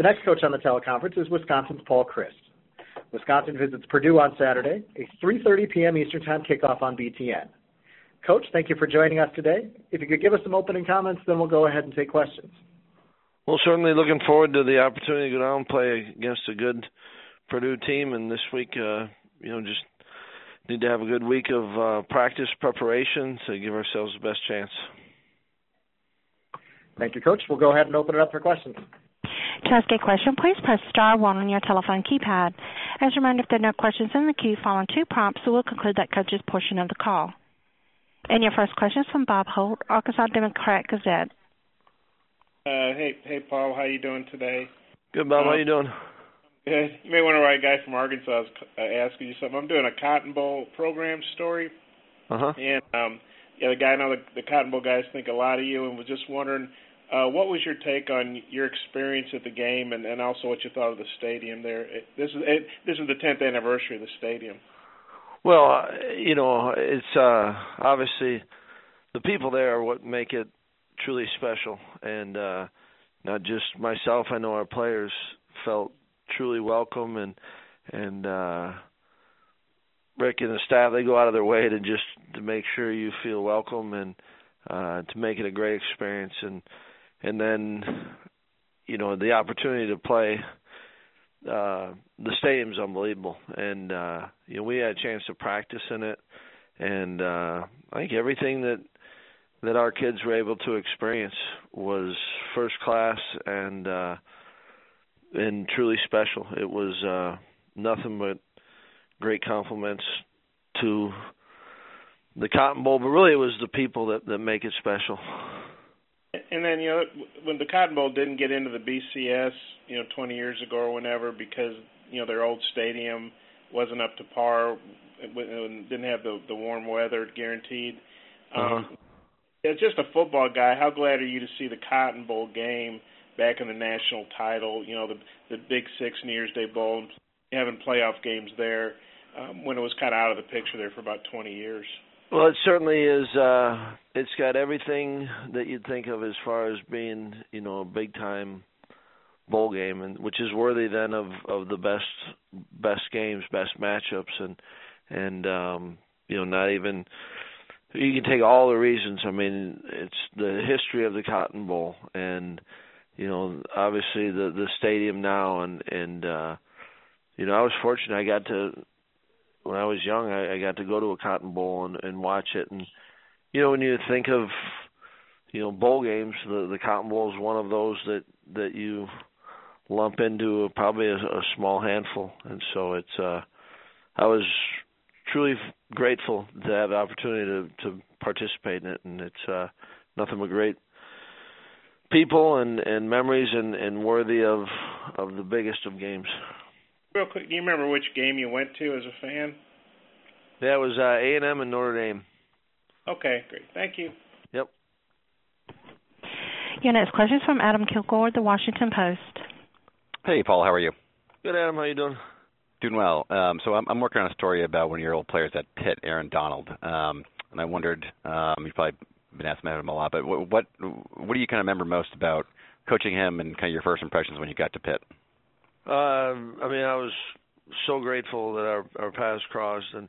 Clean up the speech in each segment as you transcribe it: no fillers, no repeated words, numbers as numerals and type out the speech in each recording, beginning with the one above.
The next coach on the teleconference is Wisconsin's Paul Chryst. Wisconsin visits Purdue on Saturday, a 3:30 p.m. Eastern Time kickoff on BTN. Coach, thank you for joining us today. If you could give us some opening comments, then we'll go ahead and take questions. Well, certainly looking forward to the opportunity to go down and play against a good Purdue team. And this week, just need to have a good week of practice preparation to give ourselves the best chance. Thank you, Coach. We'll go ahead and open it up for questions. To ask a question, please press *1 on your telephone keypad. As a reminder, if there are no questions in the queue following 2 prompts, we'll conclude that coach's portion of the call. And your first question is from Bob Holt, Arkansas Democrat-Gazette. Hey, Paul. How you doing today? Good, Bob. How you doing? Good. You may wonder why a guy from Arkansas is asking you something. I'm doing a Cotton Bowl program story. Uh-huh. And, the guy, I know the Cotton Bowl guys think a lot of you, and was just wondering, what was your take on your experience at the game, and also what you thought of the stadium there? This is the 10th anniversary of the stadium. Well, it's obviously the people there are what make it truly special, and not just myself. I know our players felt truly welcome, and Rick and the staff, they go out of their way to make sure you feel welcome and to make it a great experience, and then the opportunity to play. The stadium's unbelievable, and we had a chance to practice in it, and I think everything that our kids were able to experience was first class and truly special. It was nothing but great compliments to the Cotton Bowl, but really it was the people that make it special. And then, when the Cotton Bowl didn't get into the BCS, 20 years ago or whenever, because, their old stadium wasn't up to par and didn't have the warm weather guaranteed. As just a football guy, how glad are you to see the Cotton Bowl game back in the national title, the Big Six New Year's Day Bowl, and having playoff games there when it was kind of out of the picture there for about 20 years? Well, it certainly is. It's got everything that you'd think of as far as being, a big-time bowl game, and which is worthy then of the best games, best matchups, and not even. You can take all the reasons. I mean, it's the history of the Cotton Bowl, and obviously the stadium now, and I was fortunate. I got to. When I was young, I got to go to a Cotton Bowl and watch it. And, when you think of, bowl games, the Cotton Bowl is one of those that you lump into probably a small handful. And so I was truly grateful to have the opportunity to participate in it. And it's nothing but great people and memories and worthy of the biggest of games. Real quick, do you remember which game you went to as a fan? That was A&M and Notre Dame. Okay, great. Thank you. Yep. Your next question is from Adam Kilgore, The Washington Post. Hey, Paul. How are you? Good, Adam. How you doing? Doing well. So I'm working on a story about one of your old players at Pitt, Aaron Donald. And I wondered, you've probably been asking about him a lot, but what do you kind of remember most about coaching him and kind of your first impressions when you got to Pitt? I was so grateful that our paths crossed, and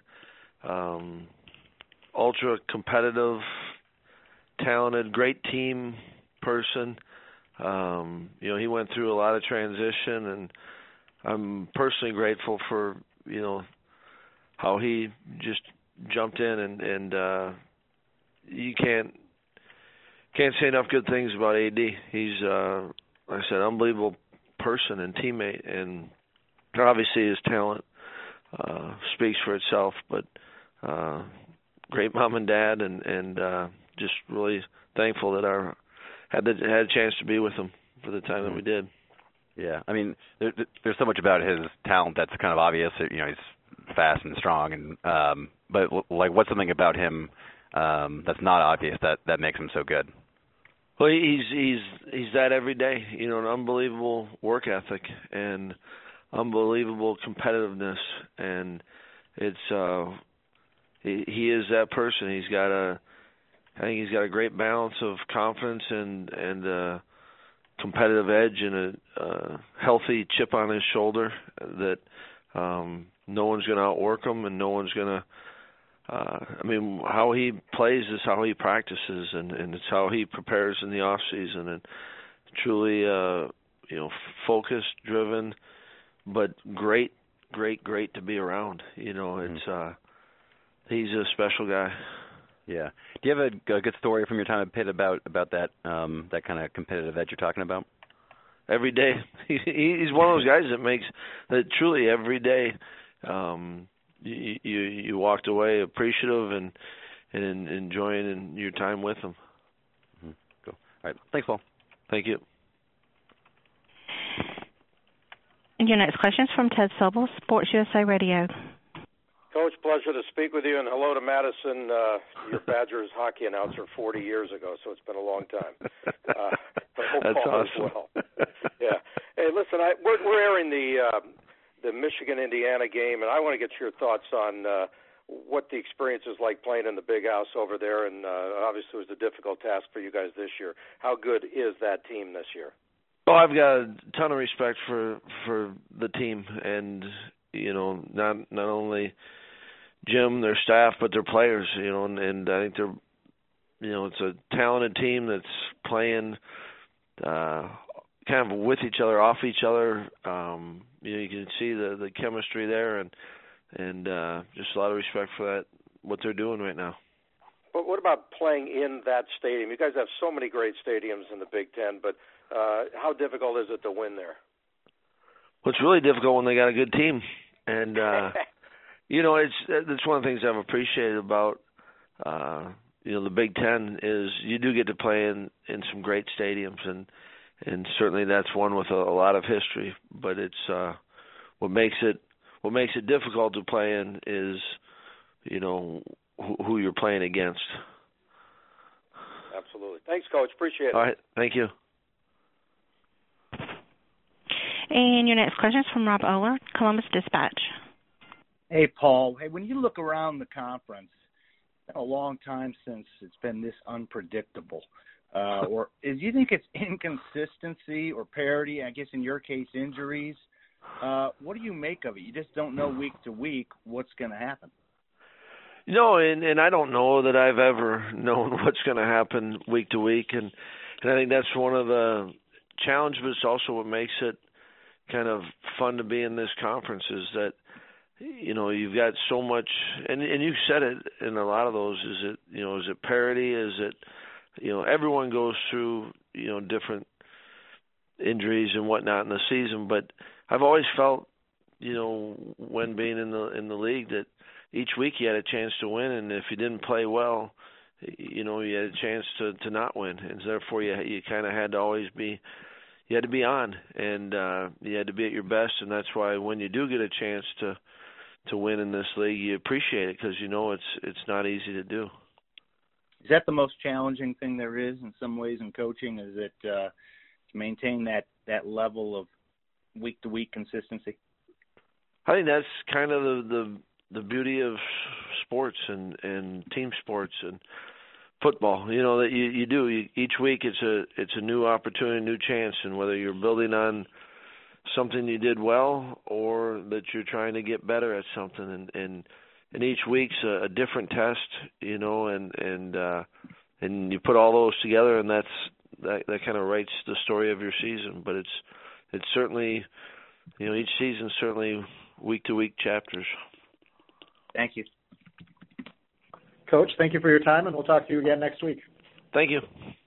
ultra competitive, talented, great team person. He went through a lot of transition, and I'm personally grateful for how he just jumped in, and you can't say enough good things about AD. He's like I said, unbelievable person and teammate, and obviously his talent speaks for itself, but great mom and dad, and just really thankful that had a chance to be with him for the time that we did. Yeah, I mean, there's so much about his talent that's kind of obvious. He's fast and strong, and but like, what's something about him that's not obvious that makes him so good? Well, he's that every day. An unbelievable work ethic and unbelievable competitiveness, and it's he is that person. I think he's got a great balance of confidence and competitive edge, and a healthy chip on his shoulder that no one's going to outwork him, and no one's going to. How he plays is how he practices, and it's how he prepares in the off season, and truly, focused, driven, but great to be around. It's he's a special guy. Yeah. Do you have a good story from your time at Pitt about that that kind of competitive edge you're talking about? Every day, he's one of those guys that makes that truly every day. You walked away appreciative and enjoying your time with him. Mm-hmm. Cool. All right. Thanks, Paul. Thank you. And your next question is from Ted Sobel, Sports USA Radio. Coach, pleasure to speak with you, and hello to Madison, your Badgers hockey announcer 40 years ago, so it's been a long time. That's Paul awesome. as well. Yeah. Hey, listen, we're airing the Michigan-Indiana game, and I want to get your thoughts on what the experience is like playing in the Big House over there, and obviously it was a difficult task for you guys this year. How good is that team this year? Well, I've got a ton of respect for the team, and not only Jim, their staff, but their players. And I think they're, it's a talented team that's playing kind of with each other, off each other. You can see the chemistry there, and just a lot of respect for that, what they're doing right now. But what about playing in that stadium? You guys have so many great stadiums in the Big Ten, but how difficult is it to win there? Well, it's really difficult when they got a good team, and it's one of the things I've appreciated about the Big Ten is you do get to play in some great stadiums, and certainly that's one with a lot of history. But it's what makes it difficult to play in is who you're playing against. Absolutely. Thanks, Coach. Appreciate it. All right. Thank you. And your next question is from Rob Oler, Columbus Dispatch. Hey, Paul. Hey, when you look around the conference, it's been a long time since it's been this unpredictable. Do you think it's inconsistency or parity? I guess in your case, injuries. What do you make of it? You just don't know week to week what's going to happen. No, and I don't know that I've ever known what's going to happen week to week, and I think that's one of the challenges, but it's also what makes it kind of fun to be in this conference is that you've got so much, and you said it in a lot of those. Is it parity? Is it everyone goes through different injuries and whatnot in the season, but I've always felt when being in the league that each week you had a chance to win, and if you didn't play well, you had a chance to not win, and therefore you kind of had to always be. You had to be on, and you had to be at your best, and that's why when you do get a chance to win in this league, you appreciate it because it's not easy to do. Is that the most challenging thing there is in some ways in coaching? Is it to maintain that level of week-to-week consistency? I think that's kind of the beauty of sports and team sports and football, that you do. Each week it's a new opportunity, a new chance, and whether you're building on something you did well or that you're trying to get better at something, and each week's a different test, and you put all those together, and that kind of writes the story of your season. But it's certainly, each season's certainly week-to-week chapters. Thank you. Coach, thank you for your time, and we'll talk to you again next week. Thank you.